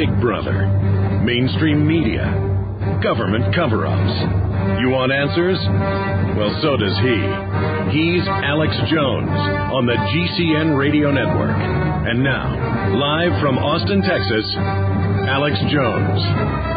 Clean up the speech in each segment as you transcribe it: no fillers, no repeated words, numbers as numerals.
Big Brother, mainstream media, government cover-ups. You want answers? Well, so does he. He's Alex Jones on the GCN Radio Network. And now, live from Austin, Texas, Alex Jones.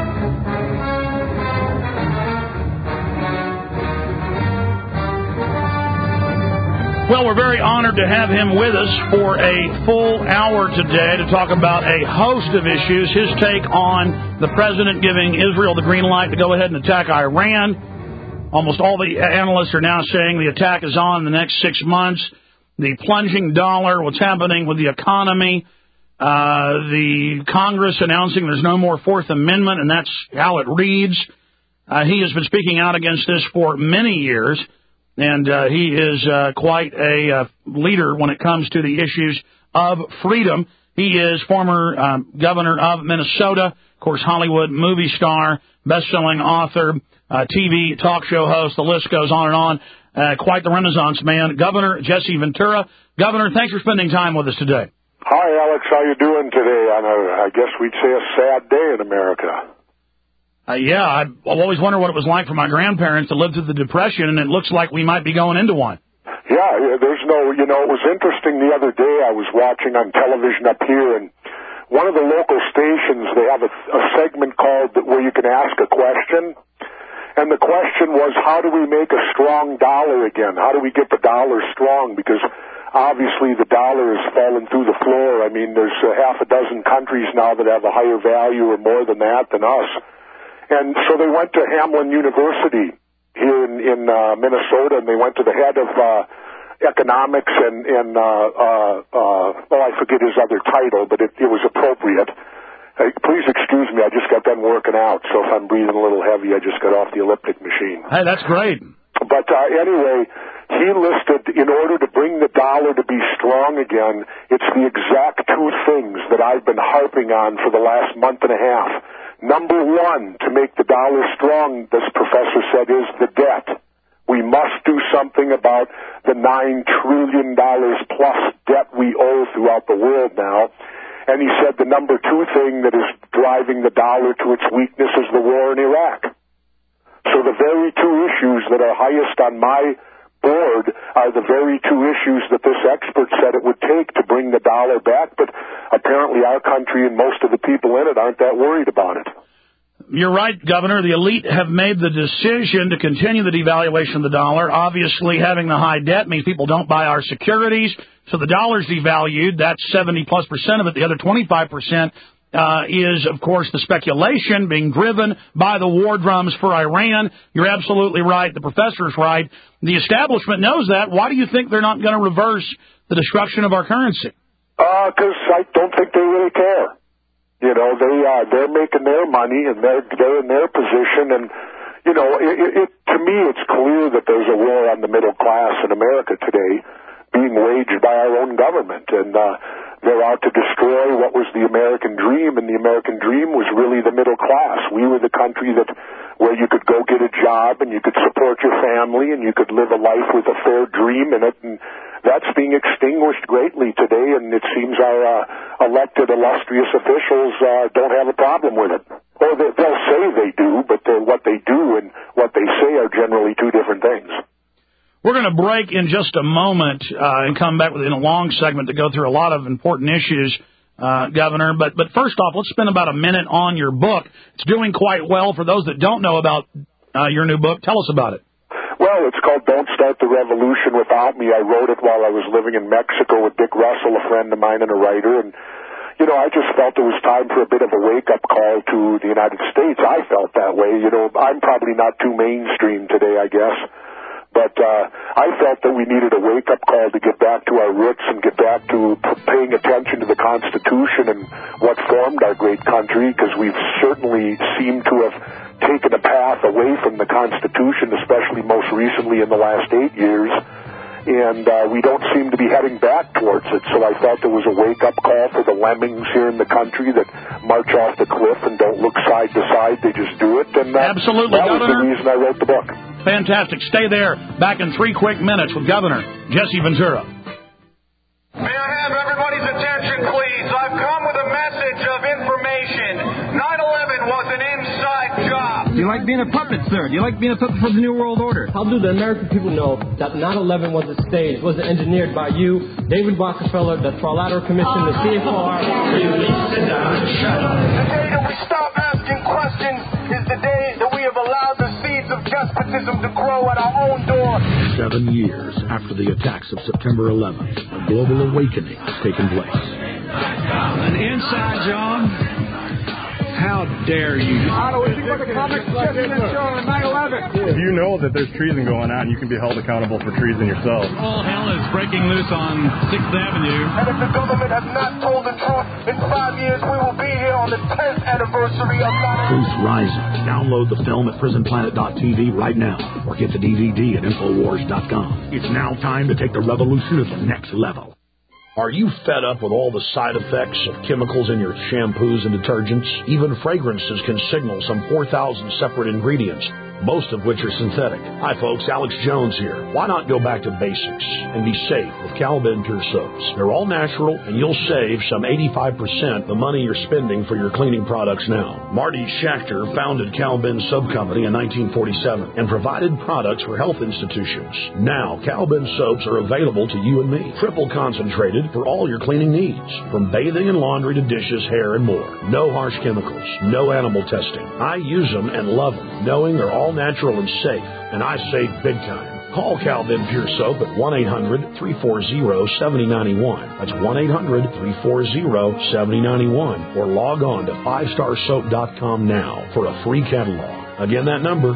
Well, we're very honored to have him with us for a full hour today to talk about a host of issues. His take on the president giving Israel the green light to go ahead and attack Iran. Almost all the analysts are now saying the attack is on in the next 6 months. The plunging dollar, what's happening with the economy, the Congress announcing there's no more Fourth Amendment, and that's how it reads. He has been speaking out against this for many years. And he is quite a leader when it comes to the issues of freedom. He is former governor of Minnesota, of course, Hollywood movie star, best-selling author, TV talk show host. The list goes on and on. Quite the Renaissance man. Governor Jesse Ventura. Governor, thanks for spending time with us today. Hi, Alex. How you doing today on I guess we'd say a sad day in America? Yeah, I've always wondered what it was like for my grandparents to live through the Depression, and it looks like we might be going into one. Yeah, there's no, it was interesting the other day. I was watching on television up here, and one of the local stations, they have a segment called where you can ask a question, and the question was, how do we make a strong dollar again? How do we get the dollar strong? Because obviously the dollar has fallen through the floor. I mean, there's half a dozen countries now that have a higher value or more than that than us. And so they went to Hamline University here in Minnesota, and they went to the head of economics and I forget his other title, but it was appropriate. Please excuse me, I just got done working out, so if I'm breathing a little heavy, I just got off the elliptic machine. Hey, that's great. But anyway, he listed, in order to bring the dollar to be strong again, it's the exact two things that I've been harping on for the last month and a half. Number one, to make the dollar strong, this professor said, is the debt. We must do something about the $9 trillion plus debt we owe throughout the world now. And he said the number two thing that is driving the dollar to its weakness is the war in Iraq. So the very two issues that are highest on my board are the very two issues that this expert said it would take to bring the dollar back, but apparently our country and most of the people in it aren't that worried about it. You're right, Governor. The elite have made the decision to continue the devaluation of the dollar. Obviously, having the high debt means people don't buy our securities, so the dollar's devalued. That's 70+% of it. The other 25% is, of course, the speculation being driven by the war drums for Iran. You're absolutely right. The professor's right. The establishment knows that. Why do you think they're not going to reverse the destruction of our currency? Because I don't think they really care. They're making their money, and they're in their position, and to me, it's clear that there's a war on the middle class in America today being waged by our own government, and they're out to destroy what was the American dream, and the American dream was really the middle class. We were the country where you could go get a job, and you could support your family, and you could live a life with a fair dream in it, and that's being extinguished greatly today, and it seems our elected, illustrious officials don't have a problem with it. Or they'll say they do, but what they do and what they say are generally two different things. We're going to break in just a moment and come back in a long segment to go through a lot of important issues, Governor. But first off, let's spend about a minute on your book. It's doing quite well. For those that don't know about your new book, tell us about it. Well, it's called Don't Start the Revolution Without Me. I wrote it while I was living in Mexico with Dick Russell, a friend of mine and a writer, and I just felt it was time for a bit of a wake-up call to the United States. I felt that way. I'm probably not too mainstream today, I guess. But I felt that we needed a wake-up call to get back to our roots and get back to paying attention to the Constitution and what formed our great country, because we've certainly seemed to have taken a path away from the Constitution, especially most recently in the last 8 years, and we don't seem to be heading back towards it. So I thought there was a wake-up call for the lemmings here in the country that march off the cliff and don't look side to side, they just do it. And absolutely, that was the reason I wrote the book. Fantastic. Stay there. Back in 3 quick minutes with Governor Jesse Ventura. May I have everybody's attention, please? I've come with a message of information. you like being a puppet, sir? Do you like being a puppet for the New World Order? How do the American people know that 9/11 was a stage, was engineered by you, David Rockefeller, the Trilateral Commission, the CFR? Sit down and shut up. The day that we stop asking questions is the day that we have allowed the seeds of despotism to grow at our own door. 7 years after the attacks of September 11th, a global awakening has taken place. An inside job? How dare you? If you know that there's treason going on, you can be held accountable for treason yourself. All hell is breaking loose on 6th Avenue. And if the government has not told the truth, in 5 years we will be here on the 10th anniversary of 9/11. Truth Rising. Download the film at prisonplanet.tv right now or get the DVD at Infowars.com. It's now time to take the revolution to the next level. Are you fed up with all the side effects of chemicals in your shampoos and detergents? Even fragrances can signal some 4,000 separate ingredients, most of which are synthetic. Hi folks, Alex Jones here. Why not go back to basics and be safe with Cal-Ben Pure Soaps? They're all natural and you'll save some 85% the money you're spending for your cleaning products now. Marty Schachter founded Cal-Ben Soap Company in 1947 and provided products for health institutions. Now, Cal-Ben soaps are available to you and me. Triple concentrated for all your cleaning needs, from bathing and laundry to dishes, hair, and more. No harsh chemicals, no animal testing. I use them and love them, knowing they're all natural and safe, and I save big time. Call Cal-Ben Pure Soap at 1-800-340-7091. That's 1-800-340-7091. Or log on to 5starsoap.com now for a free catalog. Again, that number,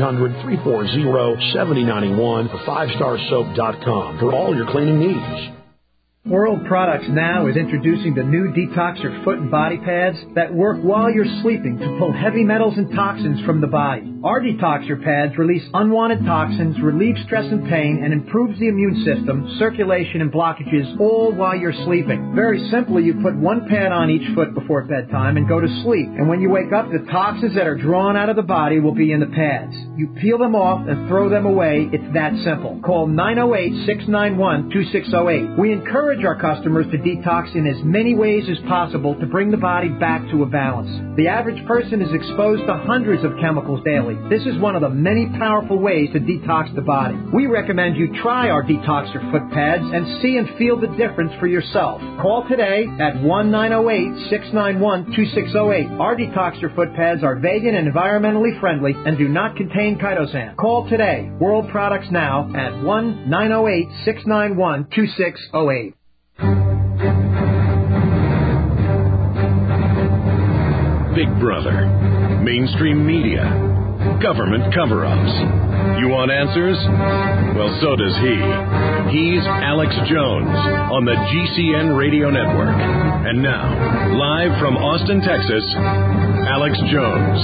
1-800-340-7091 or 5starsoap.com for all your cleaning needs. World Products Now is introducing the new Detoxer foot and body pads that work while you're sleeping to pull heavy metals and toxins from the body. Our Detoxer pads release unwanted toxins, relieve stress and pain, and improves the immune system, circulation, and blockages all while you're sleeping. Very simply, you put one pad on each foot before bedtime and go to sleep. And when you wake up, the toxins that are drawn out of the body will be in the pads. You peel them off and throw them away. It's that simple. Call 908-691-2608. We encourage our customers to detox in as many ways as possible to bring the body back to a balance. The average person is exposed to hundreds of chemicals daily. This is one of the many powerful ways to detox the body. We recommend you try our Detoxer foot pads and see and feel the difference for yourself. Call today at 1-908-691-2608. Our Detoxer foot pads are vegan and environmentally friendly and do not contain chitosan. Call today. World Products Now at 1-908-691-2608. Big Brother, mainstream media, government cover-ups. You want answers? Well, so does he. He's Alex Jones on the GCN Radio Network. And now, live from Austin, Texas, Alex Jones.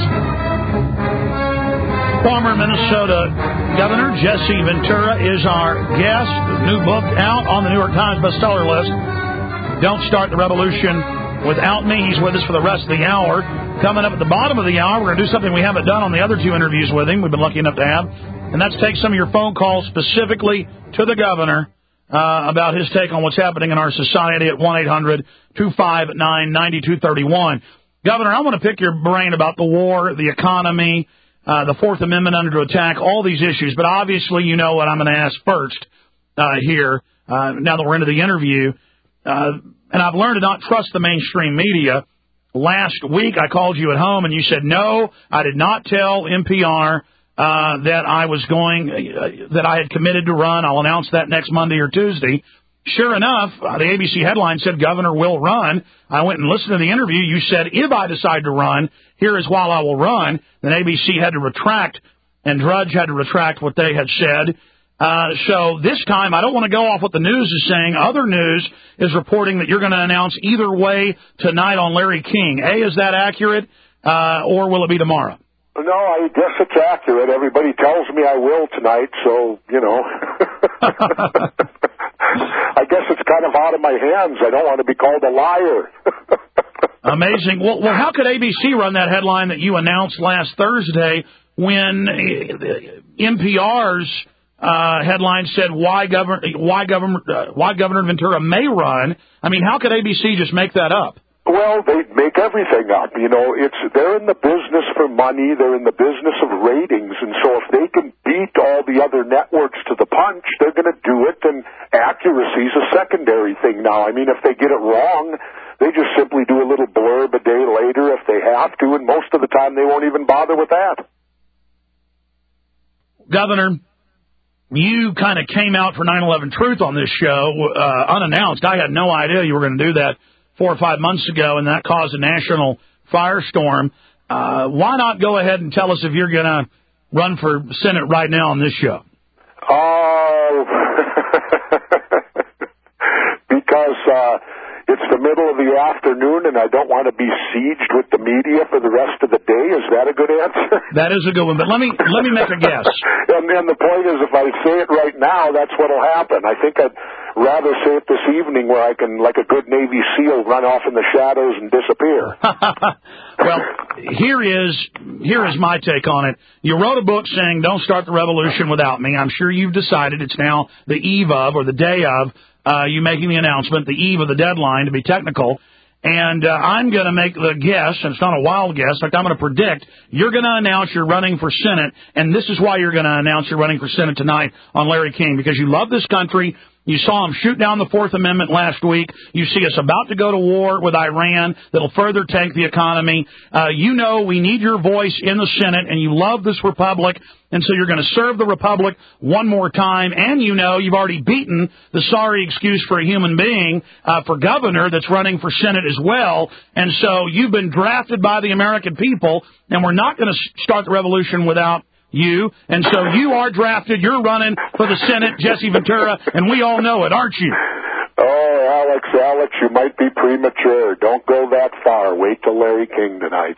Former Minnesota Governor Jesse Ventura is our guest. New book out on the New York Times bestseller list. Don't Start the Revolution Without Me. He's with us for the rest of the hour. Coming up at the bottom of the hour, we're going to do something we haven't done on the other two interviews with him. We've been lucky enough to have. And that's take some of your phone calls specifically to the governor about his take on what's happening in our society at 1-800-259-9231. Governor, I want to pick your brain about the war, the economy, the Fourth Amendment under attack, all these issues. But obviously, you know what I'm going to ask first here, now that we're into the interview. And I've learned to not trust the mainstream media. Last week, I called you at home, and you said, no, I did not tell NPR that I was that I had committed to run. I'll announce that next Monday or Tuesday. Sure enough, the ABC headline said Governor will run. I went and listened to the interview. You said, if I decide to run, here is why I will run. Then ABC had to retract, and Drudge had to retract what they had said. So this time, I don't want to go off what the news is saying. Other news is reporting that you're going to announce either way tonight on Larry King. A, is that accurate, or will it be tomorrow? No, I guess it's accurate. Everybody tells me I will tonight, so, you know. I guess it's kind of out of my hands. I don't want to be called a liar. Amazing. Well, how could ABC run that headline that you announced last Thursday when NPR's headline said why Governor Ventura may run? I mean, how could ABC just make that up? Well, they make everything up. You know, they're in the business for money. They're in the business of ratings. And so if they can beat all the other networks to the punch, they're going to do it. And accuracy is a secondary thing now. I mean, if they get it wrong, they just simply do a little blurb a day later if they have to. And most of the time they won't even bother with that. Governor, you kind of came out for 9/11 Truth on this show unannounced. I had no idea you were going to do that 4 or 5 months ago, and that caused a national firestorm. Why not go ahead and tell us if you're going to run for Senate right now on this show? Because it's the middle of the afternoon, and I don't want to be sieged with the media for the rest of the day. Is that a good answer? That is a good one, but let me make a guess. And the point is, if I say it right now, that's what'll happen. I think I'd rather say it this evening where I can, like a good Navy SEAL, run off in the shadows and disappear. Well, here is my take on it. You wrote a book saying, "Don't start the revolution without me." I'm sure you've decided it's now the eve of, or the day of, you making the announcement, the eve of the deadline, to be technical. And I'm going to make the guess, and it's not a wild guess, like I'm going to predict, you're going to announce you're running for Senate, and this is why you're going to announce you're running for Senate tonight on Larry King, because you love this country. You saw him shoot down the Fourth Amendment last week. You see us about to go to war with Iran that'll further tank the economy. You know we need your voice in the Senate, and you love this republic, and so you're going to serve the republic one more time. And you know you've already beaten the sorry excuse for a human being for governor that's running for Senate as well. And so you've been drafted by the American people, and we're not going to start the revolution without you, and so you are drafted. You're running for the Senate, Jesse Ventura, and we all know it, aren't you? Oh, Alex, you might be premature. Don't go that far. Wait till Larry King tonight.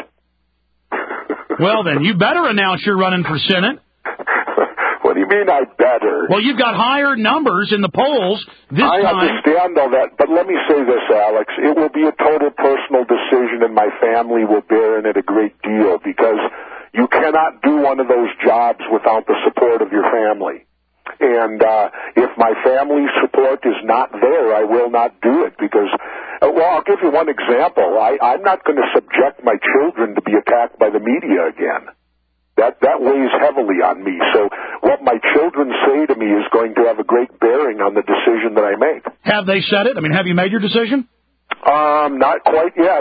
Well, then, you better announce you're running for Senate. What do you mean I better? Well, you've got higher numbers in the polls this time. I understand all that, but let me say this, Alex. It will be a total personal decision, and my family will bear in it a great deal, because you cannot do one of those jobs without the support of your family. And if my family's support is not there, I will not do it, because, well, I'll give you one example. I'm not going to subject my children to be attacked by the media again. That weighs heavily on me. So what my children say to me is going to have a great bearing on the decision that I make. Have they said it? I mean, have you made your decision? Not quite yet.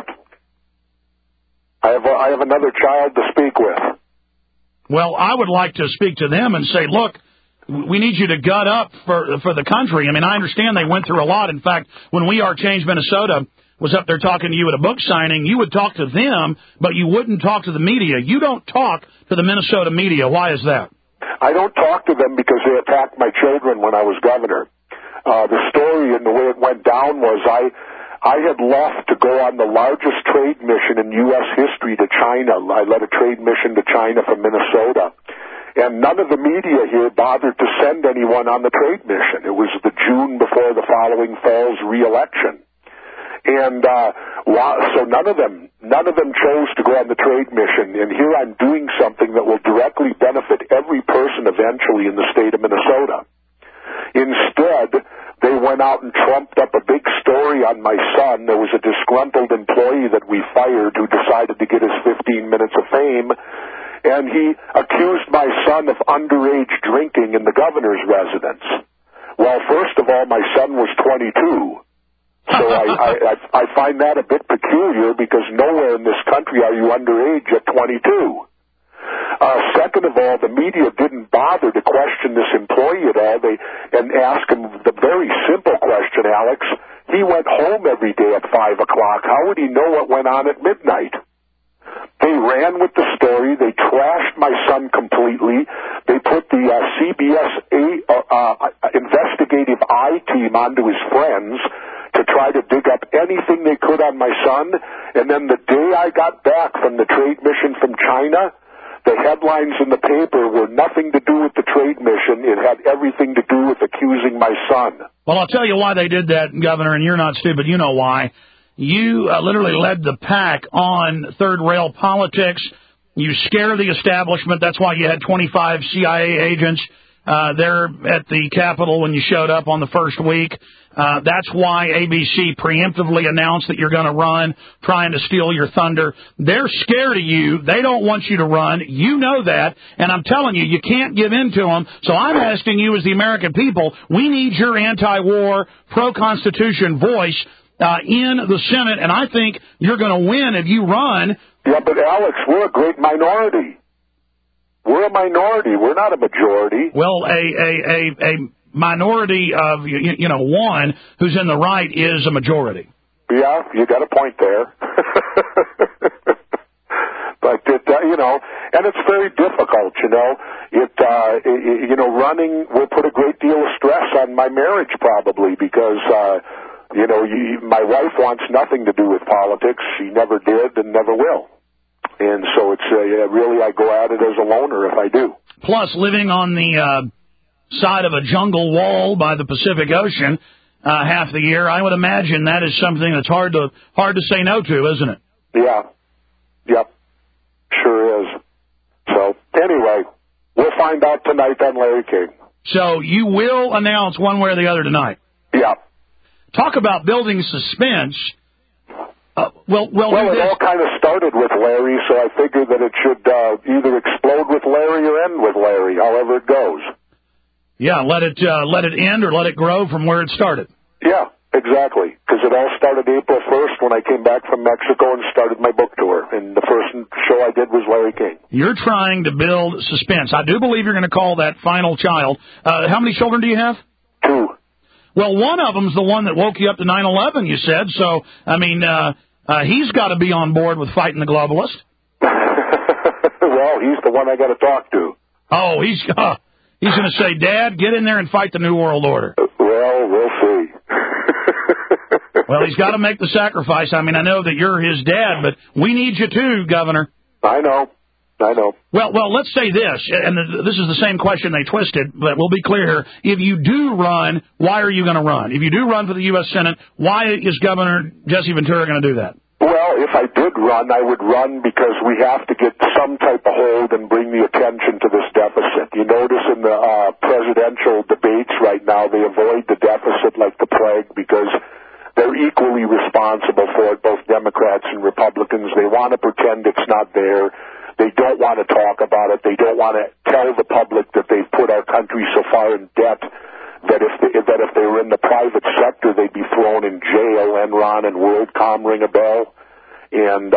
I have another child to speak with. Well, I would like to speak to them and say, look, we need you to gut up for the country. I mean, I understand they went through a lot. In fact, when We Are Change Minnesota was up there talking to you at a book signing, you would talk to them, but you wouldn't talk to the media. You don't talk to the Minnesota media. Why is that? I don't talk to them because they attacked my children when I was governor. The story and the way it went down was I had left to go on the largest trade mission in U.S. history to China. I led a trade mission to China from Minnesota. And none of the media here bothered to send anyone on the trade mission. It was the June before the following fall's re-election. And so none of them chose to go on the trade mission. And here I'm doing something that will directly benefit every person eventually in the state of Minnesota. Instead, they went out and trumped up a big story on my son. There was a disgruntled employee that we fired who decided to get his 15 minutes of fame, and he accused my son of underage drinking in the governor's residence. Well, first of all, my son was 22. So I find that a bit peculiar, because nowhere in this country are you underage at 22. Second of all, the media didn't bother to question this employee at all. And ask him the very simple question, Alex. He went home every day at 5 o'clock. How would he know what went on at midnight? They ran with the story. They trashed my son completely. They put the CBS investigative eye team onto his friends to try to dig up anything they could on my son. And then the day I got back from the trade mission from China, the headlines in the paper were nothing to do with the trade mission. It had everything to do with accusing my son. Well, I'll tell you why they did that, Governor, and you're not stupid. You know why. You literally led the pack on third rail politics. You scare the establishment. That's why you had 25 CIA agents there at the Capitol when you showed up on the first week. That's why ABC preemptively announced that you're going to run, trying to steal your thunder. They're scared of you. They don't want you to run. You know that, and I'm telling you, you can't give in to them. So I'm asking you as the American people, we need your anti-war, pro-Constitution voice in the Senate, and I think you're going to win if you run. Yeah, but Alex, we're a great minority. We're a minority. We're not a majority. Well, a minority of, one who's in the right is a majority. Yeah, you got a point there. But, and it's very difficult, running will put a great deal of stress on my marriage probably because, my wife wants nothing to do with politics. She never did and never will. And so it's really I go at it as a loner if I do. Plus, living on the side of a jungle wall by the Pacific Ocean half the year, I would imagine that is something that's hard to say no to, isn't it? Yeah. Yep. Sure is. So anyway, we'll find out tonight on Larry King. So you will announce one way or the other tonight? Yeah. Talk about building suspense. Well, it all kind of started with Larry, so I figured that it should either explode with Larry or end with Larry, however it goes. Yeah, let it end or let it grow from where it started. Yeah, exactly, because it all started April 1st when I came back from Mexico and started my book tour, and the first show I did was Larry King. You're trying to build suspense. I do believe you're going to call that final child. How many children do you have? 2. Well, one of them's the one that woke you up to 9/11, you said, so, he's got to be on board with fighting the globalist. Well, he's the one I got to talk to. Oh, he's going to say, Dad, get in there and fight the New World Order. Well, we'll see. Well, he's got to make the sacrifice. I know that you're his dad, but we need you too, Governor. I know. Well, let's say this, and this is the same question they twisted, but we'll be clear here. If you do run, why are you going to run? If you do run for the U.S. Senate, why is Governor Jesse Ventura going to do that? Well, if I did run, I would run because we have to get some type of hold and bring the attention to this deficit. You notice in the presidential debates right now, they avoid the deficit like the plague because they're equally responsible for it, both Democrats and Republicans. They want to pretend it's not there. They don't want to talk about it. They don't want to tell the public that they've put our country so far in debt that if they were in the private sector, they'd be thrown in jail. Enron and WorldCom ring a bell. And,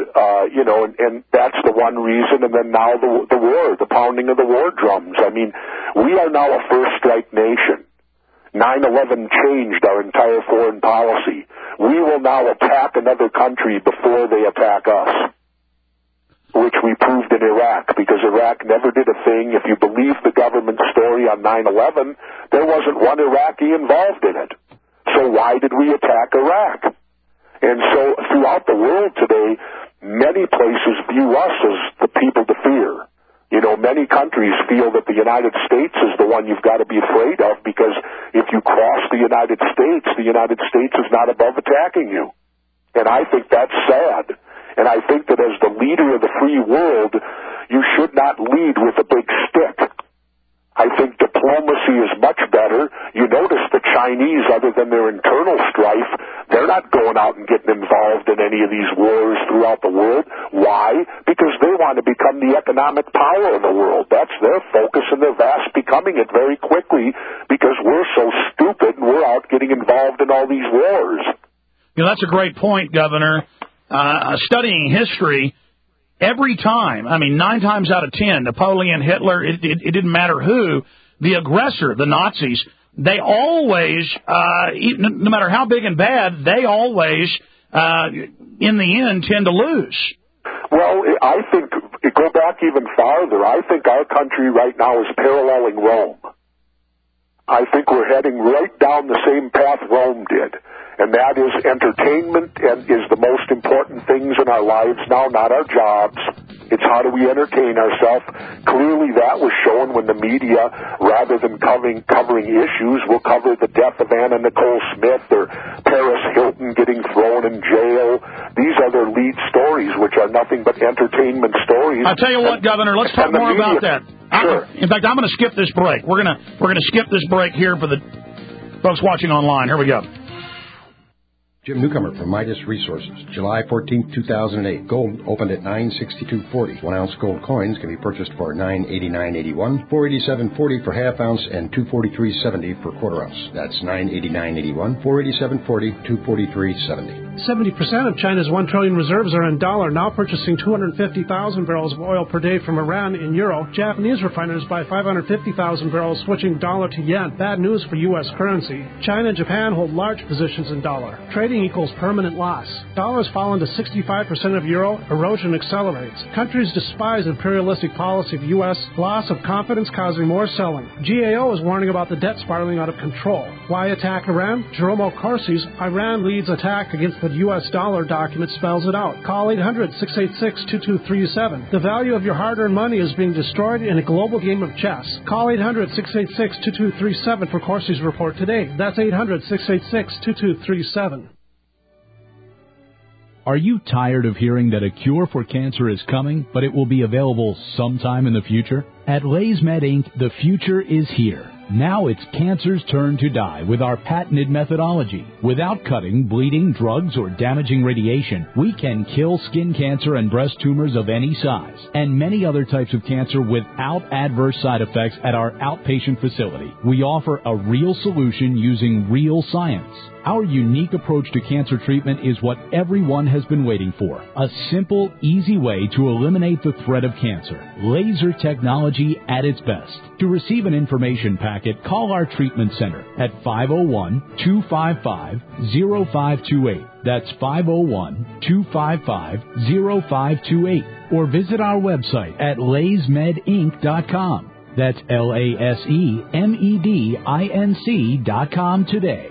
and that's the one reason. And then now the war, the pounding of the war drums. We are now a first strike nation. 9/11 changed our entire foreign policy. We will now attack another country before they attack us, which we proved in Iraq, because Iraq never did a thing. If you believe the government story on 9/11, there wasn't one Iraqi involved in it. So why did we attack Iraq? And so throughout the world today, many places view us as the people to fear. Many countries feel that the United States is the one you've got to be afraid of, because if you cross the United States is not above attacking you. And I think that's sad. And I think that as the leader of the free world, you should not lead with a big stick. I think diplomacy is much better. You notice the Chinese, other than their internal strife, they're not going out and getting involved in any of these wars throughout the world. Why? Because they want to become the economic power of the world. That's their focus, and they're fast becoming it very quickly because we're so stupid and we're out getting involved in all these wars. That's a great point, Governor. Studying history, every time, 9 times out of 10, Napoleon, Hitler, it didn't matter who, the aggressor, the Nazis, they always, no matter how big and bad, they always, in the end, tend to lose. Well, I think, go back even farther, I think our country right now is paralleling Rome. I think we're heading right down the same path Rome did. And that is entertainment and is the most important things in our lives now, not our jobs. It's how do we entertain ourselves. Clearly that was shown when the media, rather than covering issues, will cover the death of Anna Nicole Smith or Paris Hilton getting thrown in jail. These are their lead stories, which are nothing but entertainment stories. I'll tell you what, Governor, let's talk more about that. Sure. In fact, I'm going to skip this break. We're going to skip this break here for the folks watching online. Here we go. Jim Newcomer from Midas Resources. July 14, 2008. Gold opened at $962.40. 1 ounce gold coins can be purchased for $989.81, $487.40 for half ounce, and $243.70 for quarter ounce. That's $989.81, $487.40, $243.70. 70% of China's 1 trillion reserves are in dollar, now purchasing 250,000 barrels of oil per day from Iran in euro. Japanese refiners buy 550,000 barrels, switching dollar to yen. Bad news for U.S. currency. China and Japan hold large positions in dollar. Trading equals permanent loss. Dollar has fallen to 65% of euro. Erosion accelerates. Countries despise imperialistic policy of U.S. Loss of confidence causing more selling. GAO is warning about the debt spiraling out of control. Why attack Iran? Jerome Corsi's Iran leads attack against the U.S. dollar document spells it out. Call 800-686-2237. The value of your hard-earned money is being destroyed in a global game of chess. Call 800-686-2237 for Corsi's report today. That's 800-686-2237. Are you tired of hearing that a cure for cancer is coming, but it will be available sometime in the future? At LaysMed Inc., the future is here. Now it's cancer's turn to die with our patented methodology. Without cutting, bleeding, drugs, or damaging radiation, we can kill skin cancer and breast tumors of any size, and many other types of cancer without adverse side effects at our outpatient facility. We offer a real solution using real science. Our unique approach to cancer treatment is what everyone has been waiting for. A simple, easy way to eliminate the threat of cancer. Laser technology at its best. To receive an information packet, call our treatment center at 501-255-0528. That's 501-255-0528. Or visit our website at laysmedinc.com. That's LASEMEDINC.com today.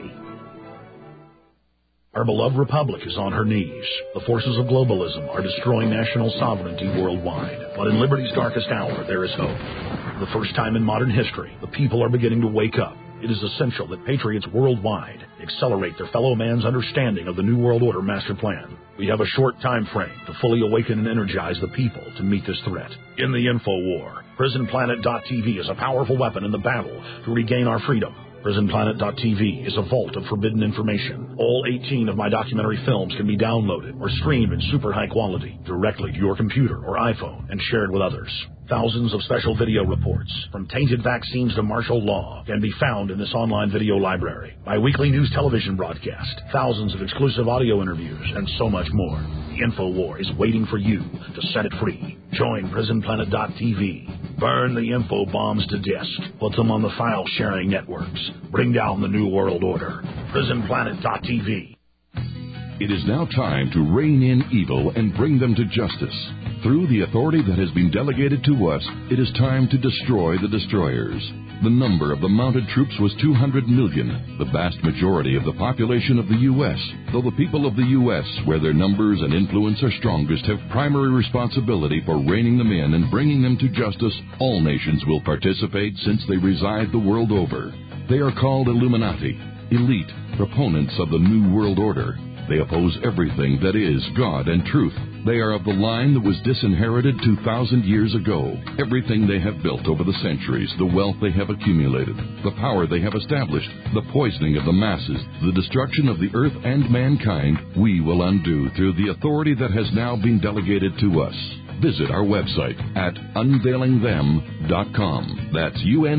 Our beloved republic is on her knees. The forces of globalism are destroying national sovereignty worldwide. But in liberty's darkest hour, there is hope. For the first time in modern history, the people are beginning to wake up. It is essential that patriots worldwide accelerate their fellow man's understanding of the New World Order master plan. We have a short time frame to fully awaken and energize the people to meet this threat. In the info war, PrisonPlanet.tv is a powerful weapon in the battle to regain our freedom. PrisonPlanet.tv is a vault of forbidden information. All 18 of my documentary films can be downloaded or streamed in super high quality directly to your computer or iPhone and shared with others. Thousands of special video reports, from tainted vaccines to martial law, can be found in this online video library. My weekly news television broadcast, thousands of exclusive audio interviews, and so much more. The InfoWar is waiting for you to set it free. Join PrisonPlanet.tv. Burn the info bombs to disk. Put them on the file-sharing networks. Bring down the New World Order. PrisonPlanet.tv. It is now time to rein in evil and bring them to justice. Through the authority that has been delegated to us, it is time to destroy the destroyers. The number of the mounted troops was 200 million, the vast majority of the population of the U.S., though the people of the U.S., where their numbers and influence are strongest, have primary responsibility for reining them in and bringing them to justice. All nations will participate since they reside the world over. They are called Illuminati, elite, proponents of the New World Order. They oppose everything that is God and truth. They are of the line that was disinherited 2,000 years ago. Everything they have built over the centuries, the wealth they have accumulated, the power they have established, the poisoning of the masses, the destruction of the earth and mankind, we will undo through the authority that has now been delegated to us. Visit our website at unveilingthem.com. That's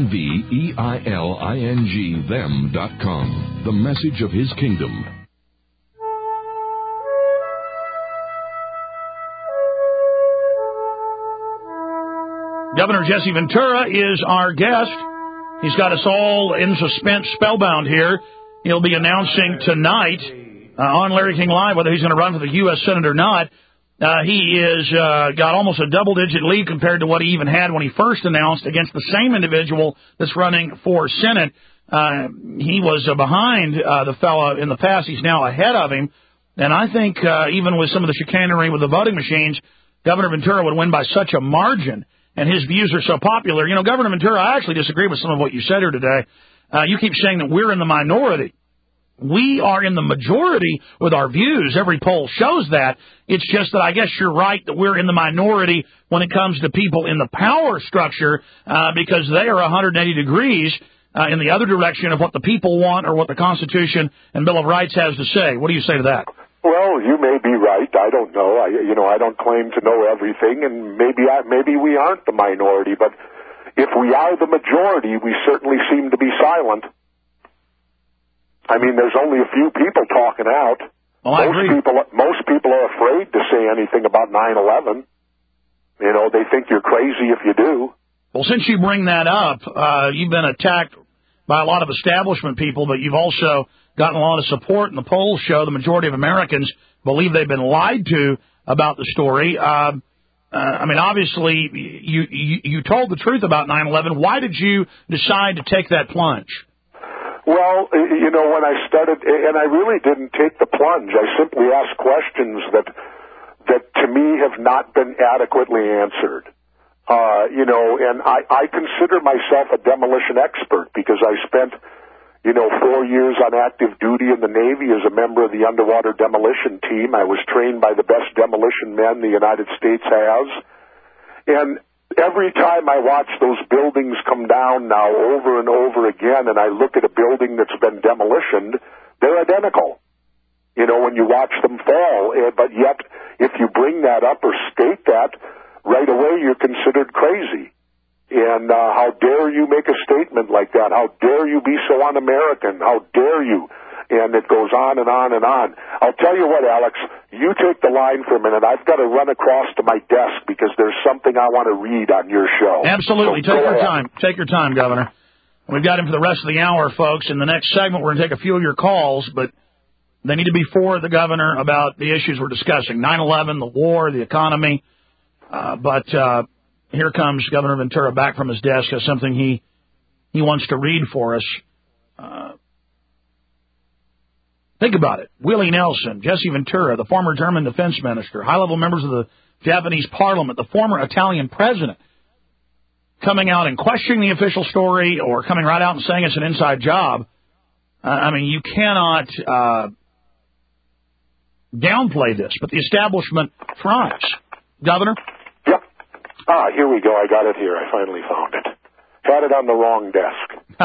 UNVEILING them.com. The message of His kingdom. Governor Jesse Ventura is our guest. He's got us all in suspense, spellbound here. He'll be announcing tonight on Larry King Live whether he's going to run for the U.S. Senate or not. He is got almost a double-digit lead compared to what he even had when he first announced against the same individual that's running for Senate. He was behind the fellow in the past. He's now ahead of him. And I think even with some of the chicanery with the voting machines, Governor Ventura would win by such a margin, and his views are so popular. You know, Governor Ventura, I actually disagree with some of what you said here today. You keep saying that we're in the minority. We are in the majority with our views. Every poll shows that. It's just that I guess you're right that we're in the minority when it comes to people in the power structure because they are 180 degrees in the other direction of what the people want or what the Constitution and Bill of Rights has to say. What do you say to that? Well, you may be right. I don't know. I don't claim to know everything, and maybe we aren't the minority. But if we are the majority, we certainly seem to be silent. I mean, there's only a few people talking out. Well, I agree. Most people are afraid to say anything about 9/11. You know, they think you're crazy if you do. Well, since you bring that up, you've been attacked by a lot of establishment people, but you've also gotten a lot of support, and the polls show the majority of Americans believe they've been lied to about the story. I mean, obviously, you told the truth about 9/11. Why did you decide to take that plunge? Well, you know, when I started, and I really didn't take the plunge. I simply asked questions that to me have not been adequately answered. You know, and I consider myself a demolition expert because I spent, 4 years on active duty in the Navy as a member of the underwater demolition team. I was trained by the best demolition men the United States has. And every time I watch those buildings come down now over and over again, and I look at a building that's been demolitioned, they're identical. You know, when you watch them fall. But yet, if you bring that up or state that, right away you're considered crazy. And how dare you make a statement like that? How dare you be so un-American? How dare you? And it goes on and on and on. I'll tell you what, Alex, you take the line for a minute. I've got to run across to my desk because there's something I want to read on your show. Absolutely. So take your time. Take your time, Governor. We've got him for the rest of the hour, folks. In the next segment, we're going to take a few of your calls, but they need to be for the governor about the issues we're discussing, 9/11, the war, the economy. But here comes Governor Ventura back from his desk, has something he wants to read for us. Think about it. Willie Nelson, Jesse Ventura, the former German defense minister, high-level members of the Japanese parliament, the former Italian president, coming out and questioning the official story or coming right out and saying it's an inside job. I mean, you cannot downplay this, but the establishment thrives. Governor? Yep. Here we go. I got it here. I finally found it. Had it on the wrong desk.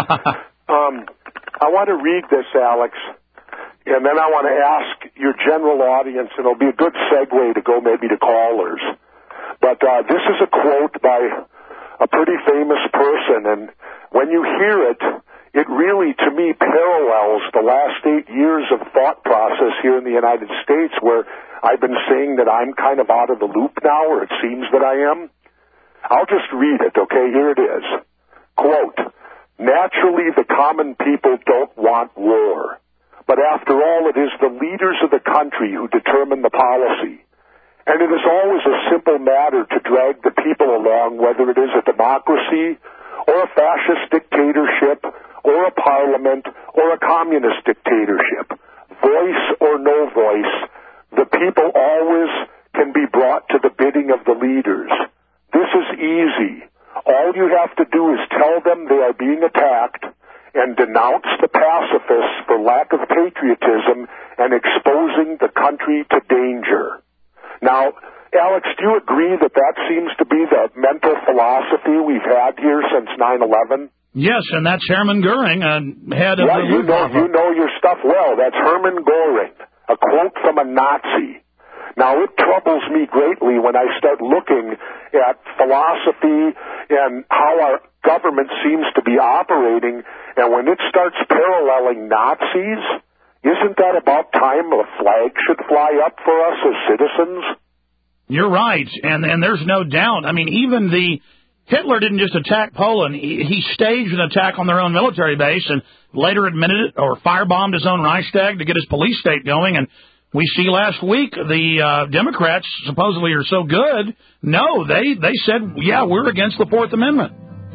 I want to read this, Alex, and then I want to ask your general audience, and it'll be a good segue to go maybe to callers. But this is a quote by a pretty famous person, and when you hear it, it really, to me, parallels the last 8 years of thought process here in the United States where I've been saying that I'm kind of out of the loop now, or it seems that I am. I'll just read it, okay? Here it is. Quote, "Naturally, the common people don't want war. But after all, it is the leaders of the country who determine the policy. And it is always a simple matter to drag the people along, whether it is a democracy or a fascist dictatorship or a parliament or a communist dictatorship. Voice or no voice, the people always can be brought to the bidding of the leaders. This is easy. All you have to do is tell them they are being attacked and denounce the pacifists for lack of patriotism and exposing the country to danger." Now, Alex, do you agree that that seems to be the mental philosophy we've had here since 9/11? Yes, and that's Hermann Goering, head of the Luftwaffe. You know your stuff well. That's Hermann Goering, a quote from a Nazi. Now, it troubles me greatly when I start looking at philosophy and how our government seems to be operating, and when it starts paralleling Nazis, isn't that about time a flag should fly up for us as citizens? You're right, and there's no doubt. I mean, even Hitler didn't just attack Poland. He staged an attack on their own military base and later admitted it or firebombed his own Reichstag to get his police state going. And we see last week the Democrats supposedly are so good. No, they said, yeah, we're against the Fourth Amendment.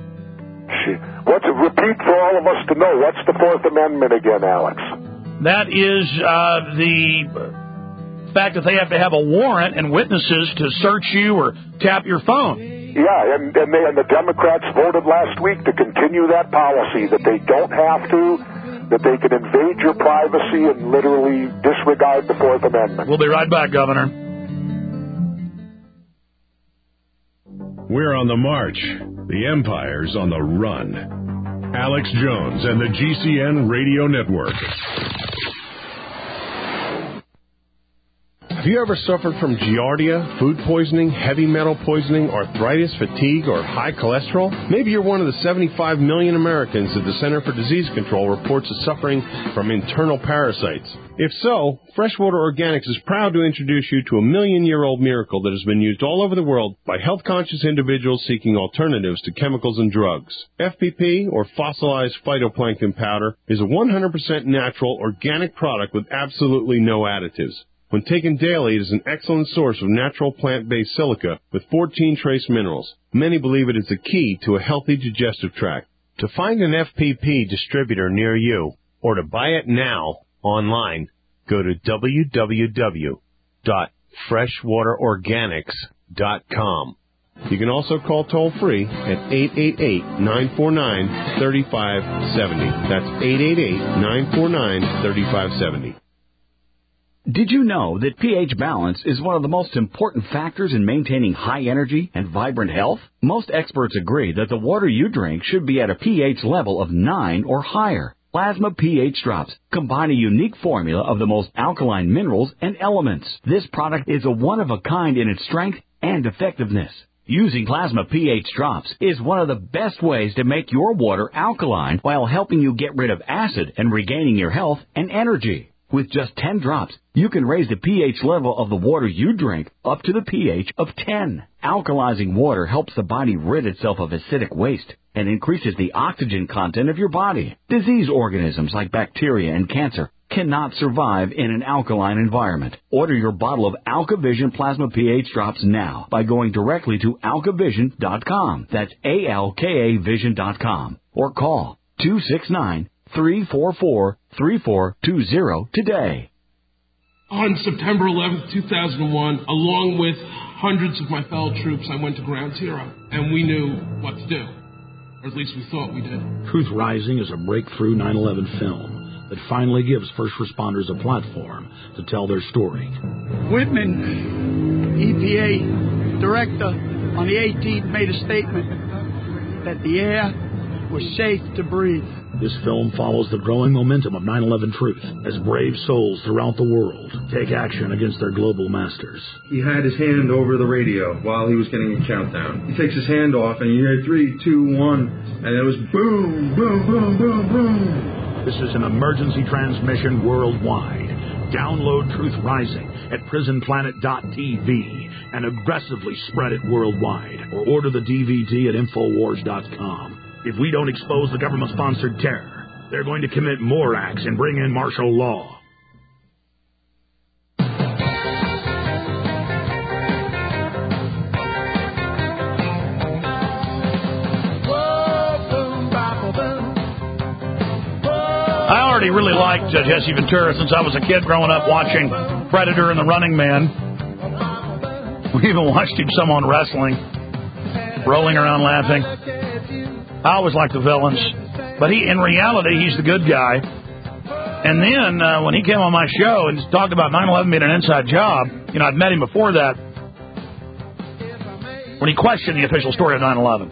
Repeat for all of us to know, what's the Fourth Amendment again, Alex? That is the fact that they have to have a warrant and witnesses to search you or tap your phone. Yeah, and the Democrats voted last week to continue that policy, that they don't have to, that they can invade your privacy and literally disregard the Fourth Amendment. We'll be right back, Governor. We're on the march. The empire's on the run. Alex Jones and the GCN Radio Network. Have you ever suffered from giardia, food poisoning, heavy metal poisoning, arthritis, fatigue, or high cholesterol? Maybe you're one of the 75 million Americans that the Center for Disease Control reports is suffering from internal parasites. If so, Freshwater Organics is proud to introduce you to a million-year-old miracle that has been used all over the world by health-conscious individuals seeking alternatives to chemicals and drugs. FPP, or fossilized phytoplankton powder, is a 100% natural, organic product with absolutely no additives. When taken daily, it is an excellent source of natural plant-based silica with 14 trace minerals. Many believe it is the key to a healthy digestive tract. To find an FPP distributor near you, or to buy it now online, go to www.freshwaterorganics.com. You can also call toll-free at 888-949-3570. That's 888-949-3570. Did you know that pH balance is one of the most important factors in maintaining high energy and vibrant health? Most experts agree that the water you drink should be at a pH level of 9 or higher. Plasma pH Drops combine a unique formula of the most alkaline minerals and elements. This product is a one-of-a-kind in its strength and effectiveness. Using Plasma pH Drops is one of the best ways to make your water alkaline while helping you get rid of acid and regaining your health and energy. With just 10 drops, you can raise the pH level of the water you drink up to the pH of 10. Alkalizing water helps the body rid itself of acidic waste and increases the oxygen content of your body. Disease organisms like bacteria and cancer cannot survive in an alkaline environment. Order your bottle of AlkaVision Plasma pH Drops now by going directly to alkavision.com. That's ALKAvision.com. Or call 269-344-3420 today. On September 11th, 2001, along with hundreds of my fellow troops, I went to Ground Zero, and we knew what to do. Or at least we thought we did. Truth Rising is a breakthrough 9/11 film that finally gives first responders a platform to tell their story. Whitman, EPA director, on the 18th made a statement that the air was safe to breathe. This film follows the growing momentum of 9/11 truth as brave souls throughout the world take action against their global masters. He had his hand over the radio while he was getting a countdown. He takes his hand off and you hear 3, 2, 1, and it was boom, boom, boom, boom, boom. This is an emergency transmission worldwide. Download Truth Rising at prisonplanet.tv and aggressively spread it worldwide, or order the DVD at Infowars.com. If we don't expose the government-sponsored terror, they're going to commit more acts and bring in martial law. I already really liked Jesse Ventura since I was a kid growing up watching Predator and the Running Man. We even watched him some on wrestling, rolling around laughing. I always liked the villains, but in reality, he's the good guy. And then when he came on my show and talked about 9/11 being an inside job, I'd met him before that when he questioned the official story of 9/11.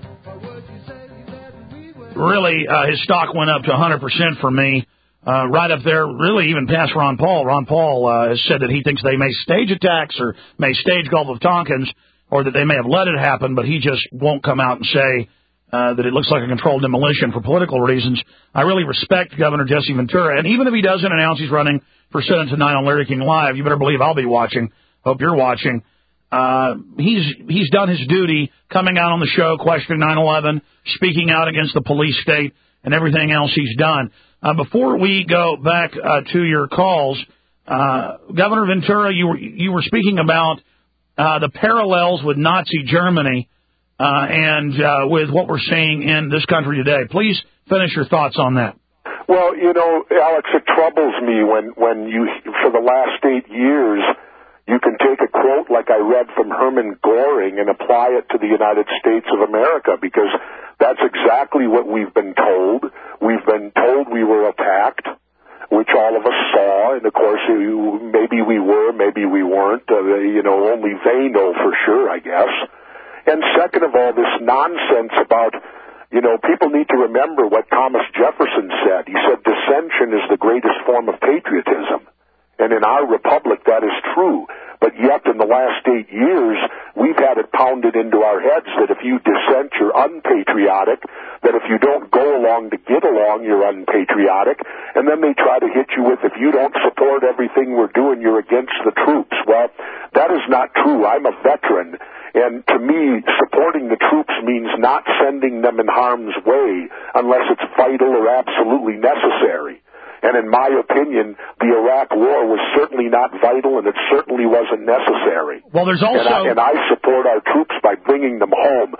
Really, his stock went up to 100% for me, right up there, really even past Ron Paul. Ron Paul has said that he thinks they may stage attacks or may stage Gulf of Tonkin's, or that they may have let it happen, but he just won't come out and say that it looks like a controlled demolition for political reasons. I really respect Governor Jesse Ventura, and even if he doesn't announce he's running for Senate tonight on Larry King Live, you better believe I'll be watching. Hope you're watching. He's done his duty coming out on the show, questioning 9/11, speaking out against the police state, and everything else he's done. Before we go back to your calls, Governor Ventura, you were speaking about the parallels with Nazi Germany and with what we're seeing in this country today. Please finish your thoughts on that. Well, Alex, it troubles me when you of the last 8 years, you can take a quote like I read from Herman Goring and apply it to the United States of America, because that's exactly what we've been told. We've been told we were attacked, which all of us saw, and of course maybe we were, maybe we weren't. Only they know for sure, I guess. And second of all, this nonsense about, people need to remember what Thomas Jefferson said. He said dissension is the greatest form of patriotism. And in our republic, that is true. But yet, in the last 8 years, we've had it pounded into our heads that if you dissent, you're unpatriotic, that if you don't go along to get along, you're unpatriotic, and then they try to hit you with, if you don't support everything we're doing, you're against the troops. Well, that is not true. I'm a veteran, and to me, supporting the troops means not sending them in harm's way unless it's vital or absolutely necessary. And in my opinion, the Iraq War was certainly not vital, and it certainly wasn't necessary. Well, there's also... And I support our troops by bringing them home.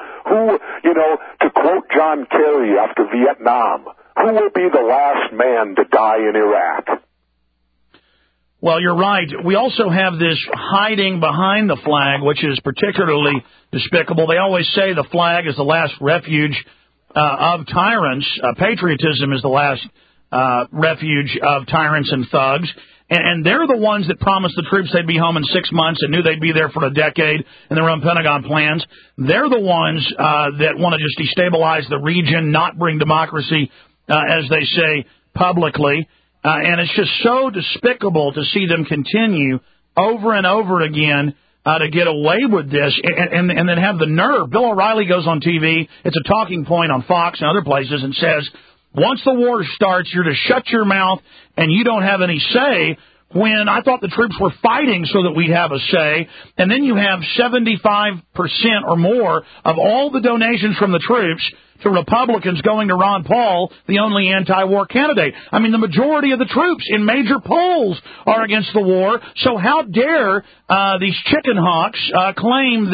To quote John Kerry after Vietnam, who will be the last man to die in Iraq? Well, you're right. We also have this hiding behind the flag, which is particularly despicable. They always say the flag is the last refuge of tyrants. Patriotism is the last refuge of tyrants and thugs. And they're the ones that promised the troops they'd be home in 6 months and knew they'd be there for a decade in their own Pentagon plans. They're the ones that want to just destabilize the region, not bring democracy, as they say publicly. And it's just so despicable to see them continue over and over again to get away with this and then have the nerve. Bill O'Reilly goes on TV. It's a talking point on Fox and other places and says, once the war starts, you're to shut your mouth and you don't have any say, when I thought the troops were fighting so that we'd have a say. And then you have 75% or more of all the donations from the troops to Republicans going to Ron Paul, the only anti-war candidate. I mean, the majority of the troops in major polls are against the war. So how dare these chicken hawks claim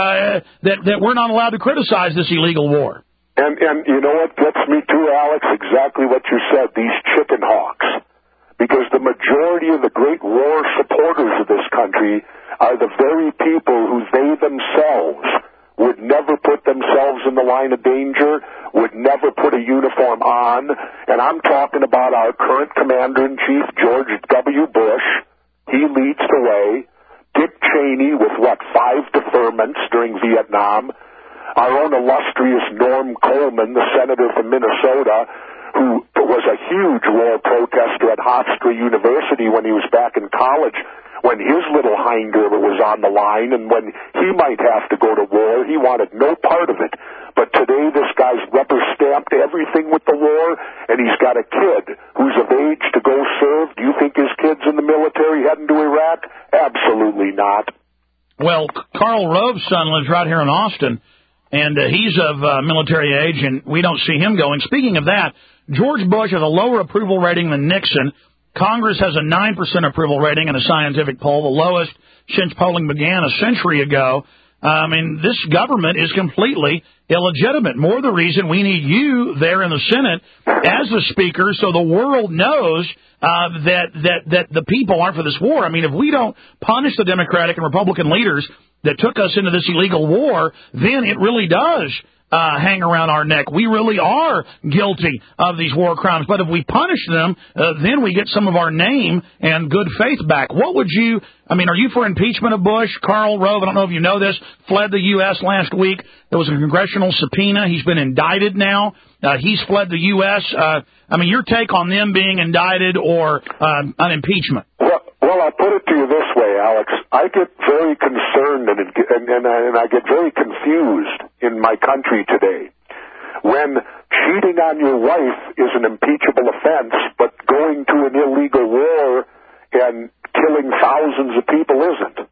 that we're not allowed to criticize this illegal war? And you know what gets me too, Alex? Exactly what you said, these chicken hawks. Because the majority of the great war supporters of this country are the very people who they themselves would never put themselves in the line of danger, would never put a uniform on. And I'm talking about our current Commander-in-Chief, George W. Bush. He leads the way. Dick Cheney with, 5 deferments during Vietnam. Our own illustrious Norm Coleman, the senator from Minnesota, who was a huge war protester at Hofstra University when he was back in college, when his little hinder was on the line, and when he might have to go to war, he wanted no part of it. But today this guy's rubber-stamped everything with the war, and he's got a kid who's of age to go serve. Do you think his kid's in the military heading to Iraq? Absolutely not. Well, Karl Rove's son lives right here in Austin, and he's of military age, and we don't see him going. Speaking of that, George Bush has a lower approval rating than Nixon. Congress has a 9% approval rating in a scientific poll, the lowest since polling began a century ago. This government is completely illegitimate. More the reason we need you there in the Senate as the Speaker, so the world knows that the people aren't for this war. If we don't punish the Democratic and Republican leaders that took us into this illegal war, then it really does hang around our neck. We really are guilty of these war crimes. But if we punish them, then we get some of our name and good faith back. What would you, are you for impeachment of Bush? Karl Rove, I don't know if you know this, fled the U.S. last week. There was a congressional subpoena. He's been indicted now. He's fled the U.S. Your take on them being indicted or an impeachment? Well, I'll put it to you this way, Alex. I get very concerned and I get very confused in my country today when cheating on your wife is an impeachable offense, but going to an illegal war and killing thousands of people isn't.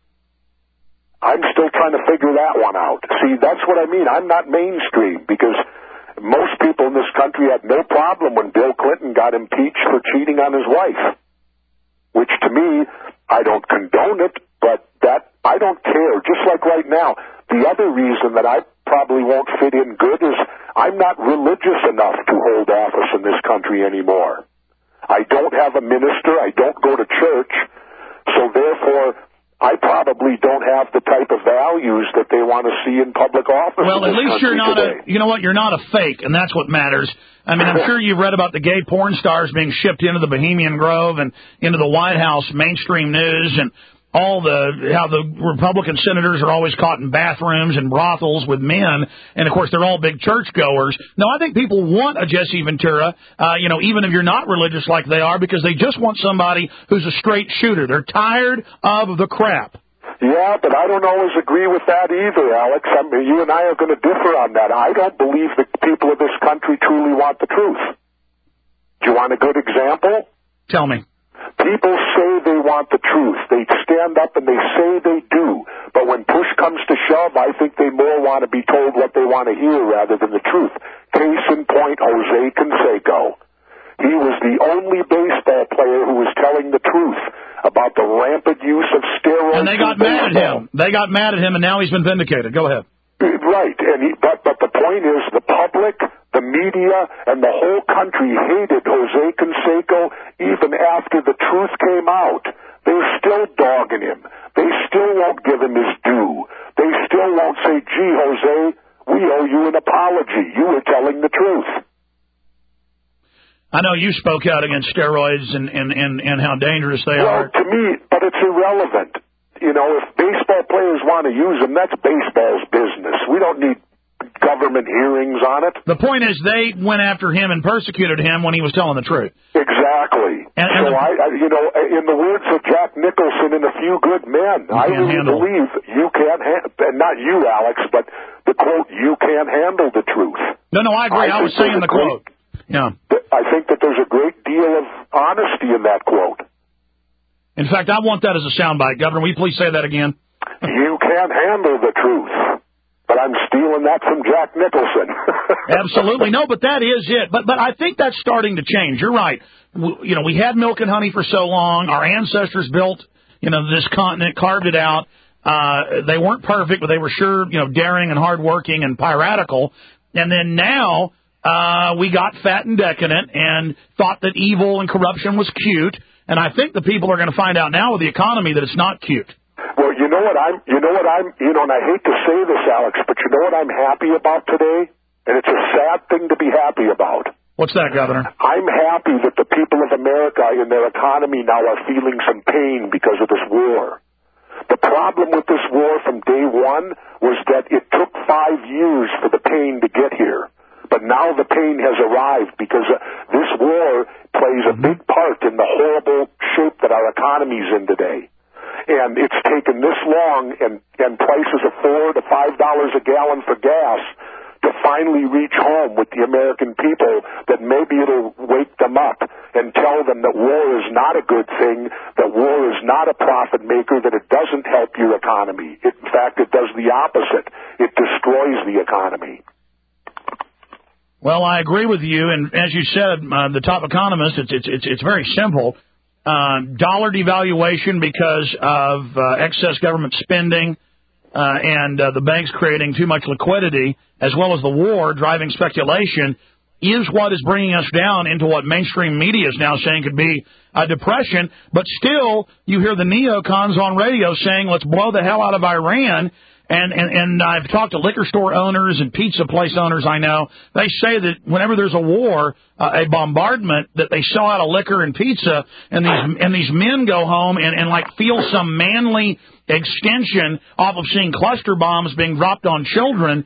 I'm still trying to figure that one out. See, that's what I mean. I'm not mainstream because most people in this country had no problem when Bill Clinton got impeached for cheating on his wife. Which to me, I don't condone it, but that I don't care. Just like right now, the other reason that I probably won't fit in good is I'm not religious enough to hold office in this country anymore. I don't have a minister. I don't go to church. see in public office. Well, at least you're not today. you know what, you're not a fake, and that's what matters. I mean, I'm sure you've read about the gay porn stars being shipped into the Bohemian Grove and into the White House mainstream news, and how the Republican senators are always caught in bathrooms and brothels with men, and of course they're all big churchgoers. No, I think people want a Jesse Ventura, even if you're not religious like they are, because they just want somebody who's a straight shooter. They're tired of the crap. Yeah, but I don't always agree with that either, Alex. I mean, you and I are going to differ on that. I don't believe the people of this country truly want the truth. Do you want a good example? Tell me. People say they want the truth. They stand up and they say they do. But when push comes to shove, I think they more want to be told what they want to hear rather than the truth. Case in point, Jose Canseco. He was the only baseball player who was telling the truth about the rampant use of steroids. And they got mad at him. They got mad at him, and now he's been vindicated. Go ahead. Right. But the point is, the public, the media, and the whole country hated Jose Canseco even after the truth came out. They're still dogging him. They still won't give him his due. They still won't say, gee, Jose, we owe you an apology. You were telling the truth. I know you spoke out against steroids and how dangerous they are. Well, to me, but it's irrelevant. You know, if baseball players want to use them, that's baseball's business. We don't need government hearings on it. The point is, they went after him and persecuted him when he was telling the truth. Exactly. So in the words of Jack Nicholson in A Few Good Men, I really believe you can't and not you, Alex, but the quote, you can't handle the truth. No, I agree. I was saying the quote. Yeah. I think that there's a great deal of honesty in that quote. In fact, I want that as a soundbite. Governor, will you please say that again? You can't handle the truth. But I'm stealing that from Jack Nicholson. Absolutely. No, but that is it. But I think that's starting to change. You're right. We had milk and honey for so long. Our ancestors built, this continent, carved it out. They weren't perfect, but they were sure, daring and hardworking and piratical. And then now we got fat and decadent and thought that evil and corruption was cute. And I think the people are going to find out now with the economy that it's not cute. Well, and I hate to say this, Alex, but you know what I'm happy about today? And it's a sad thing to be happy about. What's that, Governor? I'm happy that the people of America in their economy now are feeling some pain because of this war. The problem with this war from day one was that it took 5 years for the pain to get here. But now the pain has arrived because this war plays a big part in the horrible shape that our economy's in today. And it's taken this long and prices of $4 to $5 a gallon for gas to finally reach home with the American people, that maybe it'll wake them up and tell them that war is not a good thing, that war is not a profit maker, that it doesn't help your economy. In fact, it does the opposite. It destroys the economy. Well, I agree with you, and as you said, the top economist, it's very simple. Dollar devaluation because of excess government spending and the banks creating too much liquidity, as well as the war driving speculation, is what is bringing us down into what mainstream media is now saying could be a depression. But still, you hear the neocons on radio saying, let's blow the hell out of Iran. And I've talked to liquor store owners and pizza place owners I know. They say that whenever there's a war, a bombardment, that they sell out of liquor and pizza, and these men go home and like feel some manly extension off of seeing cluster bombs being dropped on children.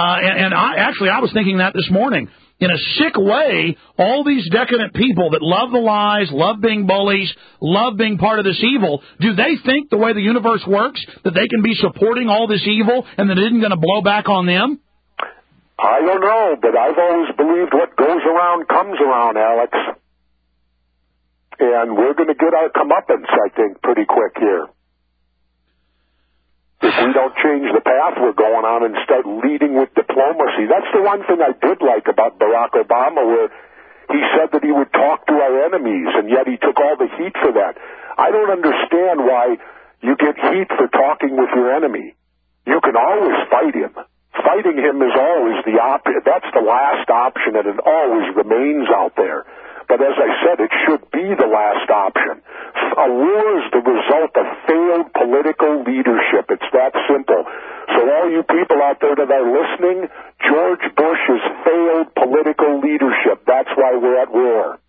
I was thinking that this morning. In a sick way, all these decadent people that love the lies, love being bullies, love being part of this evil, do they think the way the universe works, that they can be supporting all this evil and that it isn't going to blow back on them? I don't know, but I've always believed what goes around comes around, Alex. And we're going to get our comeuppance, I think, pretty quick here. If we don't change the path we're going on and start leading with diplomacy. That's the one thing I did like about Barack Obama, where he said that he would talk to our enemies, and yet he took all the heat for that. I don't understand why you get heat for talking with your enemy. You can always fight him. Fighting him is always that's the last option, and it always remains out there. But as I said, it should be the last option. A war is the result of failed political leadership. It's that simple. So all you people out there that are listening, George Bush has failed political leadership. That's why we're at war.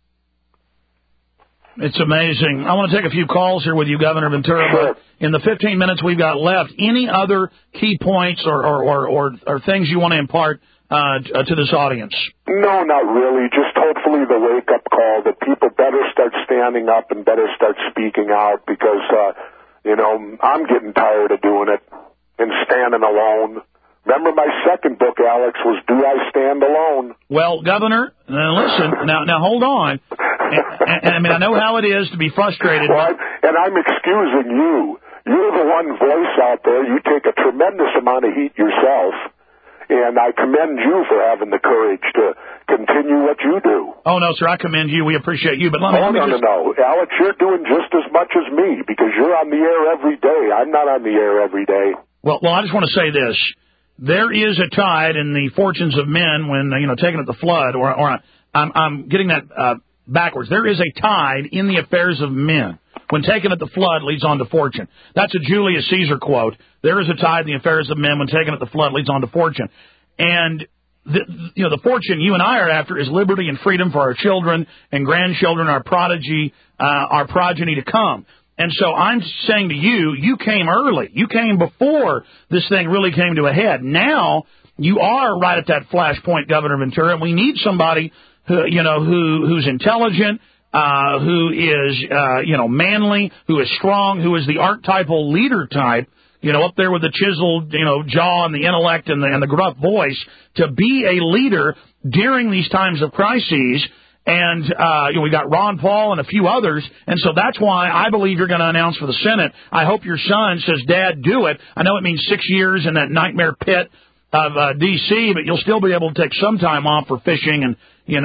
It's amazing. I want to take a few calls here with you, Governor Ventura. Sure. But in the 15 minutes we've got left, any other key points or things you want to impart to this audience? No, not really. Just hopefully the wake-up call that people better start standing up and better start speaking out because, I'm getting tired of doing it and standing alone. Remember my second book, Alex, was Do I Stand Alone? Well, Governor, listen, now hold on. And I mean, I know how it is to be frustrated. Well, and I'm excusing you. You're the one voice out there. You take a tremendous amount of heat yourself, and I commend you for having the courage to continue what you do. Oh, no, sir, I commend you. We appreciate you. But let me No. Alex, you're doing just as much as me because you're on the air every day. I'm not on the air every day. Well, I just want to say this. There is a tide in the fortunes of men when, taken at the flood, or I'm getting that backwards. There is a tide in the affairs of men. When taken at the flood leads on to fortune. That's a Julius Caesar quote. There is a tide in the affairs of men when taken at the flood leads on to fortune. And the fortune you and I are after is liberty and freedom for our children and grandchildren, our progeny to come. And so I'm saying to you, you came early. You came before this thing really came to a head. Now you are right at that flashpoint, Governor Ventura, and we need somebody who's intelligent, who is, manly, who is strong, who is the archetypal leader type, up there with the chiseled, jaw and the intellect and the gruff voice to be a leader during these times of crises. And, we got Ron Paul and a few others. And so that's why I believe you're going to announce for the Senate. I hope your son says, Dad, do it. I know it means 6 years in that nightmare pit of D.C., but you'll still be able to take some time off for fishing and,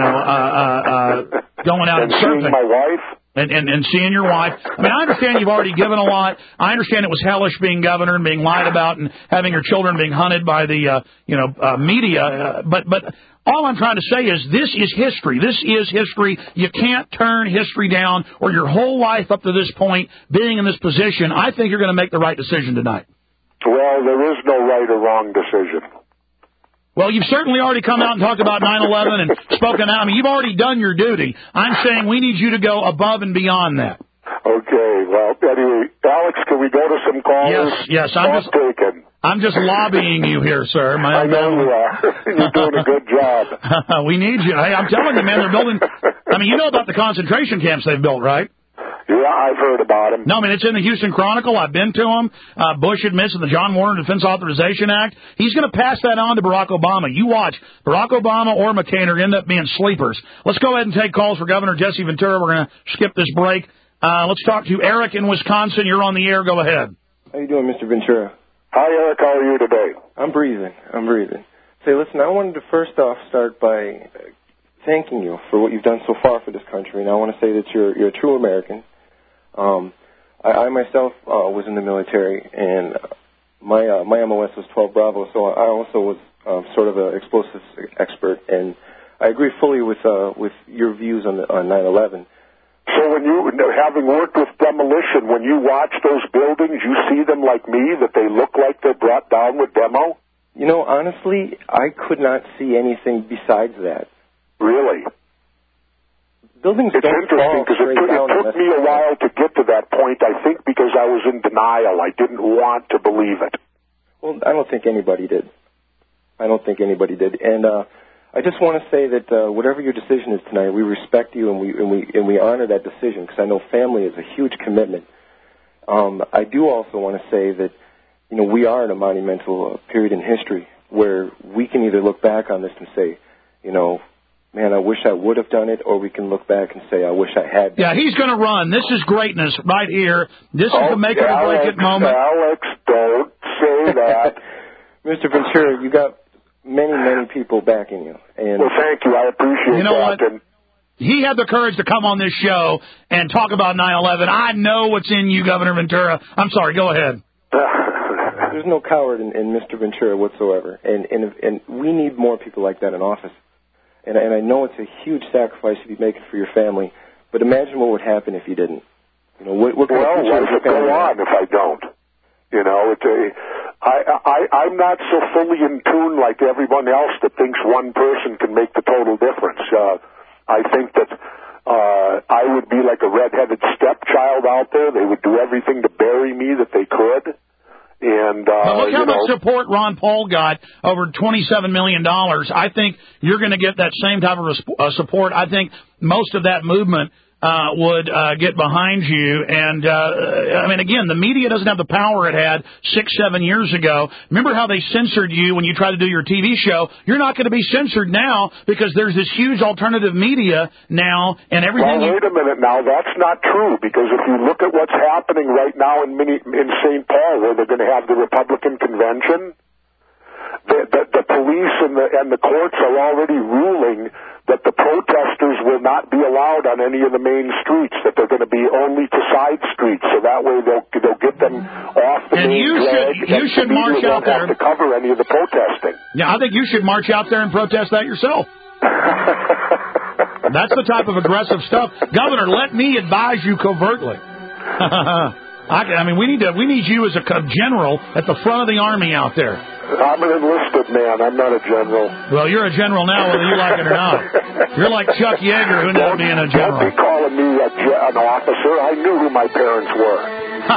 going out and surfing. Seeing my wife. And seeing your wife. I mean, I understand you've already given a lot. I understand it was hellish being governor and being lied about and having your children being hunted by the, media. But all I'm trying to say is this is history. This is history. You can't turn history down or your whole life up to this point being in this position. I think you're going to make the right decision tonight. Well, there is no right or wrong decision. Well, you've certainly already come out and talked about 9/11 and spoken out. I mean, you've already done your duty. I'm saying we need you to go above and beyond that. Okay. Well, anyway, Alex, can we go to some callers? Yes. I'm just lobbying you here, sir. I know you are. You're doing a good job. We need you. Hey, I'm telling you, man, they're building. I mean, you know about the concentration camps they've built, right? Yeah, I've heard about them. No, I mean, it's in the Houston Chronicle. I've been to them. Bush admits in the John Warner Defense Authorization Act. He's going to pass that on to Barack Obama. You watch. Barack Obama or McCain are end up being sleepers. Let's go ahead and take calls for Governor Jesse Ventura. We're going to skip this break. Let's talk to Eric in Wisconsin. You're on the air. Go ahead. How you doing, Mr. Ventura? Hi, Eric. How are you today? I'm breathing. Say, listen, I wanted to first off start by thanking you for what you've done so far for this country, and I want to say that you're a true American. I myself was in the military, and my MOS was 12 Bravo, so I also was sort of an explosives expert, and I agree fully with your views on 9/11. So when you, having worked with demolition, when you watch those buildings, you see them like me, that they look like they're brought down with demo? Honestly, I could not see anything besides that. Really? Buildings it's don't interesting because it took me a while to get to that point, I think, because I was in denial. I didn't want to believe it. Well, I don't think anybody did. And I just want to say that whatever your decision is tonight, we respect you and we honor that decision because I know family is a huge commitment. I do also want to say that, we are in a monumental period in history where we can either look back on this and say, man, I wish I would have done it, or we can look back and say, I wish I had done it. Yeah, he's going to run. This is greatness right here. This is the make it or break it moment. Alex, don't say that. Mr. Ventura, you got many people backing you. And well, thank you. I appreciate that. You know what? He had the courage to come on this show and talk about 9/11. I know what's in you, Governor Ventura. I'm sorry. Go ahead. There's no coward in Mr. Ventura whatsoever. And we need more people like that in office. And I know it's a huge sacrifice to be making for your family, but imagine what would happen if you didn't. You know, what kind of why does it go on if I don't? You know, I'm not so fully in tune like everyone else that thinks one person can make the total difference. I think that I would be like a redheaded stepchild out there. They would do everything to bury me that they could. And but look how much support Ron Paul got, over $27 million. I think you're going to get that same type of support. I think most of that movement would get behind you. And, I mean, again, the media doesn't have the power it had 6-7 years ago. Remember how they censored you when you tried to do your TV show? You're not going to be censored now because there's this huge alternative media now and everything. Well, wait a minute now. That's not true, because if you look at what's happening right now in St. Paul, where they're going to have the Republican convention, the police and the courts are already ruling that the protesters will not be allowed on any of the main streets, that they're going to be only to side streets, so that way they'll get them off the main drag. You should march out there. Have to cover any of the protesting. Yeah, I think you should march out there and protest that yourself. That's the type of aggressive stuff. Governor, let me advise you covertly. I mean, we need you as a general at the front of the army out there. I'm an enlisted man. I'm not a general. Well, you're a general now, whether you like it or not. You're like Chuck Yeager, who ended up being a general. Don't be calling me an officer. I knew who my parents were.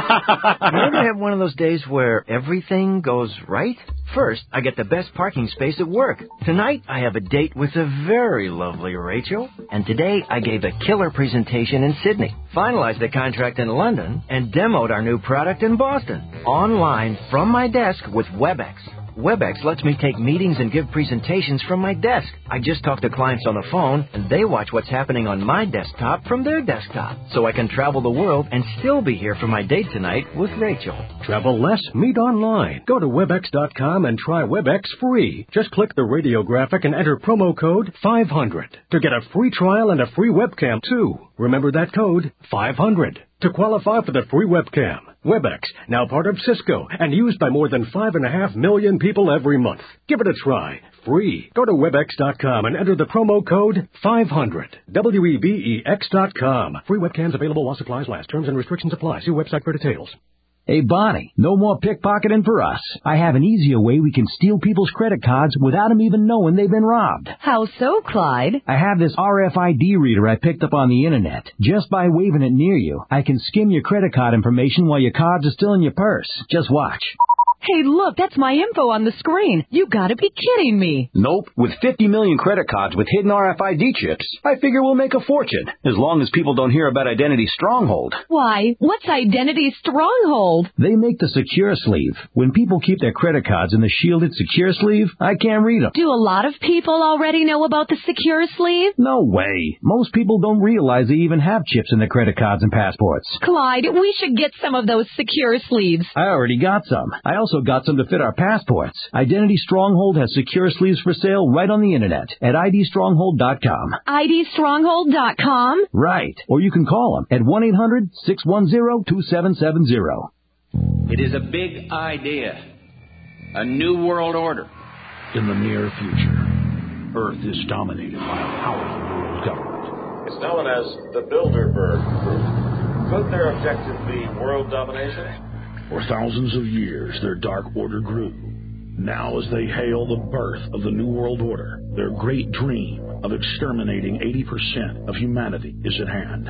You ever have one of those days where everything goes right? First, I get the best parking space at work. Tonight, I have a date with a very lovely Rachel. And today, I gave a killer presentation in Sydney, finalized the contract in London, and demoed our new product in Boston. Online, from my desk with WebEx. WebEx lets me take meetings and give presentations from my desk. I just talk to clients on the phone, and they watch what's happening on my desktop from their desktop. So I can travel the world and still be here for my date tonight with Rachel. Travel less, meet online. Go to WebEx.com and try WebEx free. Just click the radio graphic and enter promo code 500 to get a free trial and a free webcam, too. Remember that code, 500, to qualify for the free webcam. WebEx, now part of Cisco and used by more than 5.5 million people every month. Give it a try. Free. Go to WebEx.com and enter the promo code 500. WEBEX.com. Free webcams available while supplies last. Terms and restrictions apply. See website for details. Hey, Bonnie, no more pickpocketing for us. I have an easier way we can steal people's credit cards without them even knowing they've been robbed. How so, Clyde? I have this RFID reader I picked up on the internet. Just by waving it near you, I can skim your credit card information while your cards are still in your purse. Just watch. Hey, look, that's my info on the screen. You gotta be kidding me. Nope. With 50 million credit cards with hidden RFID chips, I figure we'll make a fortune, as long as people don't hear about Identity Stronghold. Why? What's Identity Stronghold? They make the secure sleeve. When people keep their credit cards in the shielded secure sleeve, I can't read them. Do a lot of people already know about the secure sleeve? No way. Most people don't realize they even have chips in their credit cards and passports. Clyde, we should get some of those secure sleeves. I already got some. I also got some to fit our passports. Identity Stronghold has secure sleeves for sale right on the internet at idstronghold.com. idstronghold.com? Right. Or you can call them at 1-800-610-2770. It is a big idea. A new world order. In the near future, Earth is dominated by a powerful world government. It's known as the Bilderberg Group. Could their objective be world domination? For thousands of years, their dark order grew. Now, as they hail the birth of the New World Order, their great dream of exterminating 80% of humanity is at hand.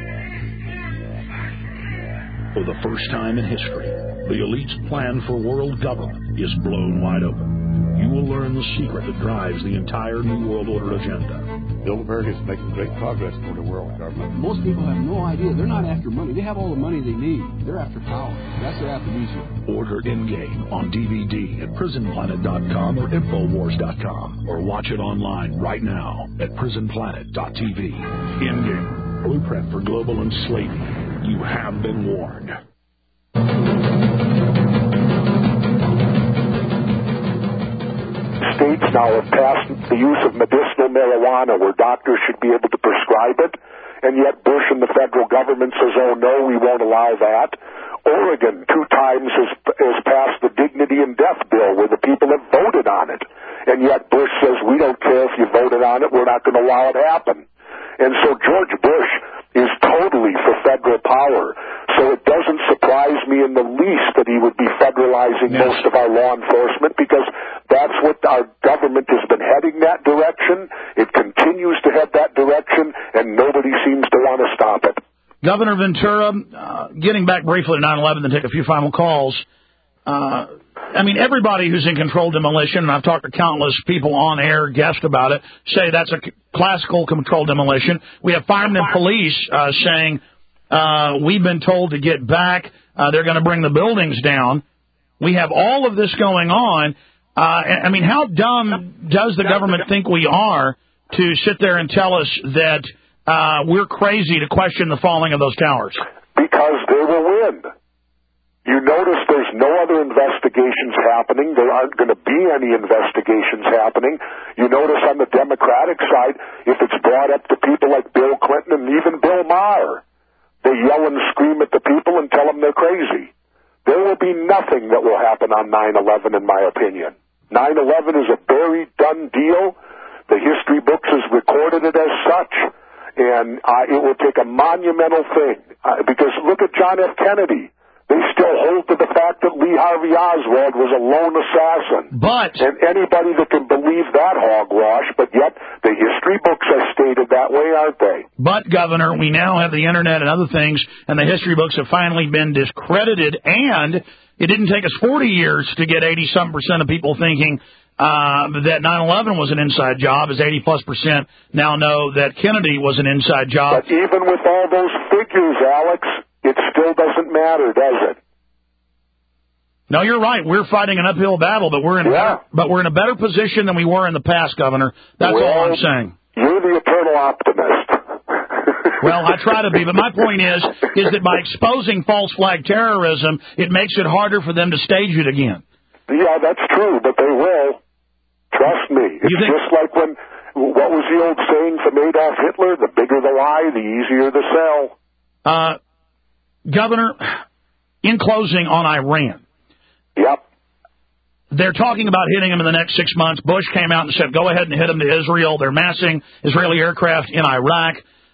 For the first time in history, the elite's plan for world government is blown wide open. You will learn the secret that drives the entire New World Order agenda. Bilderberg is making great progress toward a world government. Most people have no idea. They're not after money. They have all the money they need. They're after power. That's their aphrodisiac. Order Endgame on DVD at prisonplanet.com or Infowars.com, or watch it online right now at prisonplanet.tv. Endgame, blueprint for global enslavement. You have been warned. States now have passed the use of medicinal marijuana where doctors should be able to prescribe it, and yet Bush and the federal government says, oh no, we won't allow that. Oregon 2 times has passed the dignity and death bill where the people have voted on it, and yet Bush says, we don't care if you voted on it, we're not going to allow it to happen. And so George Bush is totally for federal power. So it doesn't surprise me in the least that he would be federalizing most of our law enforcement, because that's what our government has been heading that direction. It continues to head that direction, and nobody seems to want to stop it. Governor Ventura, getting back briefly to 9/11, then take a few final calls. I mean, everybody who's in controlled demolition, and I've talked to countless people on air, guests about it, say that's a classical controlled demolition. We have firemen and police saying, we've been told to get back. They're going to bring the buildings down. We have all of this going on. I mean, how dumb does the government think we are to sit there and tell us that we're crazy to question the falling of those towers? Because they will win. You notice there's no other investigations happening. There aren't going to be any investigations happening. You notice on the Democratic side, if it's brought up to people like Bill Clinton and even Bill Maher, they yell and scream at the people and tell them they're crazy. There will be nothing that will happen on 9/11, in my opinion. 9/11 is a very done deal. The history books has recorded it as such, and it will take a monumental thing. Because look at John F. Kennedy. They still hold to the fact that Lee Harvey Oswald was a lone assassin. And anybody that can believe that hogwash, but yet the history books are stated that way, aren't they? But, Governor, we now have the Internet and other things, and the history books have finally been discredited, and it didn't take us 40 years to get 80-some% of people thinking that 9/11 was an inside job, as 80+% now know that Kennedy was an inside job. But even with all those figures, Alex, it still doesn't matter, does it? No, you're right. We're fighting an uphill battle, but we're in a better position than we were in the past, Governor. That's all I'm saying. You're the eternal optimist. Well, I try to be, but my point is that by exposing false flag terrorism, it makes it harder for them to stage it again. Yeah, that's true, but they will. Trust me. It's just like what was the old saying from Adolf Hitler? The bigger the lie, the easier the sell. Governor, in closing on Iran. Yep. They're talking about hitting them in the next 6 months. Bush came out and said, go ahead and hit them to Israel. They're massing Israeli aircraft in Iraq.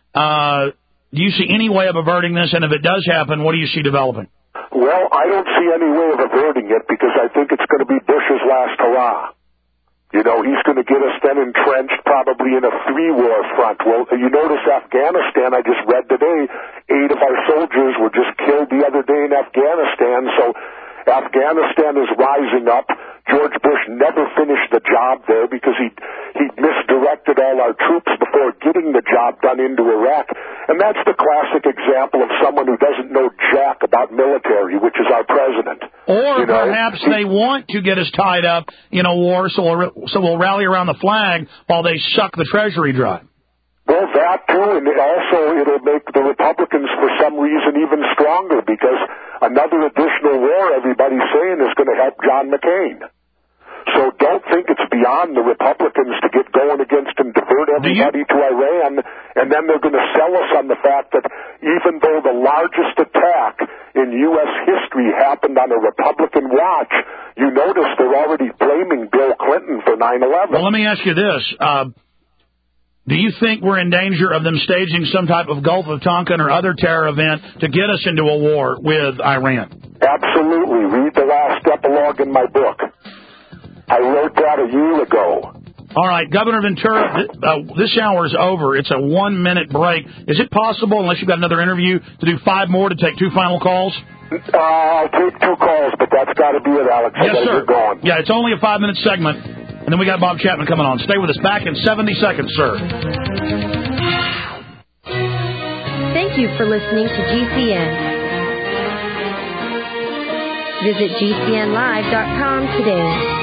Do you see any way of averting this? And if it does happen, what do you see developing? Well, I don't see any way of averting it, because I think it's going to be Bush's last hurrah. You know, he's going to get us then entrenched probably in a 3-war front. Well, you notice Afghanistan, I just read today, 8 of our soldiers were just killed the other day in Afghanistan. So Afghanistan is rising up. George Bush never finished the job there because he misdirected all our troops before getting the job done into Iraq. And that's the classic example of someone who doesn't know jack about military, which is our president. Or perhaps they want to get us tied up in a war, so we'll rally around the flag while they suck the Treasury dry. Well, that too, and also it'll make the Republicans, for some reason, even stronger, because another additional war, everybody's saying, is going to help John McCain. So don't think it's beyond the Republicans to get going against and divert everybody to Iran, and then they're going to sell us on the fact that even though the largest attack in U.S. history happened on a Republican watch, you notice they're already blaming Bill Clinton for 9/11. Well, let me ask you this. Do you think we're in danger of them staging some type of Gulf of Tonkin or other terror event to get us into a war with Iran? Absolutely. Read the last epilogue in my book. I wrote that a year ago. All right, Governor Ventura, this hour is over. It's a 1-minute break. Is it possible, unless you've got another interview, to do 5 more to take 2 final calls? I'll take 2 calls, but that's got to be it, Alex. Yes, sir. Going. Yeah, it's only a 5-minute segment, and then we got Bob Chapman coming on. Stay with us. Back in 70 seconds, sir. Thank you for listening to GCN. Visit GCNlive.com today.